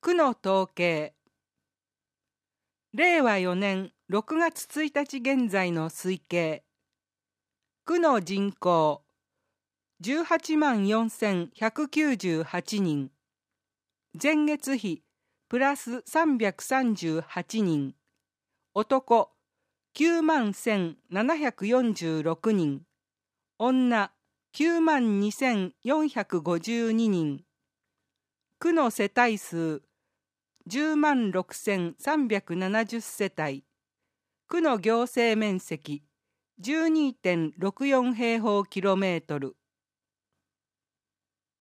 区の統計。令和4年6月1日現在の推計。区の人口18万4198人。前月比プラス338人。男9万1746人。女9万2452人。区の世帯数10万6370世帯。区の行政面積 12.64 平方キロメートル。